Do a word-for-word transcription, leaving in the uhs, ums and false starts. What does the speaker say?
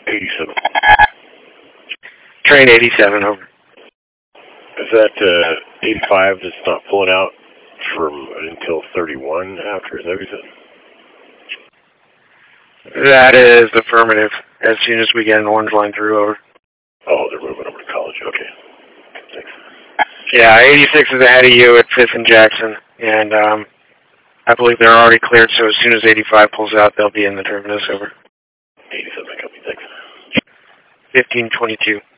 eighty-seven. Train eighty-seven, over. Is that uh, eighty-five that's not pulling out from until thirty-one after? Is that what you said? That is affirmative. As soon as we get an orange line through, over. Oh, they're moving over to college. Okay. Thanks. Yeah, eighty-six is ahead of you at fifth and Jackson, and um, I believe they're already cleared, so as soon as eighty-five pulls out, they'll be in the terminus, over. eighty-seven, copy. Thanks. fifteen twenty-two.